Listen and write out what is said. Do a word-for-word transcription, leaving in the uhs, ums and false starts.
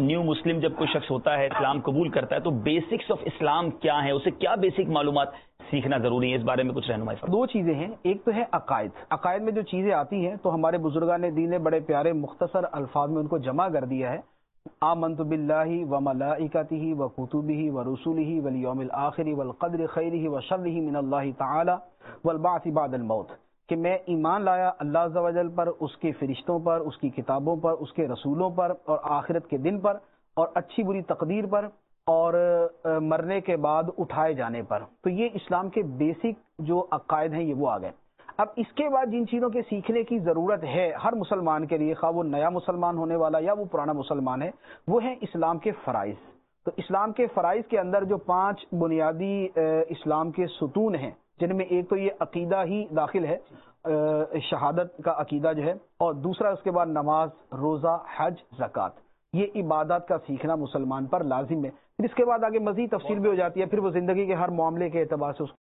New مسلم جب کوئی شخص ہوتا ہے، اسلام قبول کرتا ہے، تو بیسکس آف اسلام کیا ہیں، اسے کیا بیسک معلومات سیکھنا ضروری ہے؟ اس بارے میں کچھ رہنمائی فرمائیں۔ دو چیزیں ہیں، ایک تو ہے عقائد۔ عقائد میں جو چیزیں آتی ہیں تو ہمارے بزرگان دین نے بڑے پیارے مختصر الفاظ میں ان کو جمع کر دیا ہے۔ آمنت باللہ وملائکتہ وکتبہ ورسلہ والیوم الآخر والقدر خیرہ وشرہ من اللہ تعالی والبعث بعد الموت، کہ میں ایمان لایا اللہ عز و جل پر، اس کے فرشتوں پر، اس کی کتابوں پر، اس کے رسولوں پر، اور آخرت کے دن پر، اور اچھی بری تقدیر پر، اور مرنے کے بعد اٹھائے جانے پر۔ تو یہ اسلام کے بیسک جو عقائد ہیں یہ وہ آ گئے۔ اب اس کے بعد جن چیزوں کے سیکھنے کی ضرورت ہے ہر مسلمان کے لیے، خواہ وہ نیا مسلمان ہونے والا یا وہ پرانا مسلمان ہے، وہ ہیں اسلام کے فرائض۔ تو اسلام کے فرائض کے اندر جو پانچ بنیادی اسلام کے ستون ہیں، جن میں ایک تو یہ عقیدہ ہی داخل ہے، شہادت کا عقیدہ جو ہے، اور دوسرا اس کے بعد نماز، روزہ، حج، زکوٰۃ، یہ عبادات کا سیکھنا مسلمان پر لازم ہے۔ پھر اس کے بعد آگے مزید تفصیل بھی ہو جاتی ہے، پھر وہ زندگی کے ہر معاملے کے اعتبار سے اس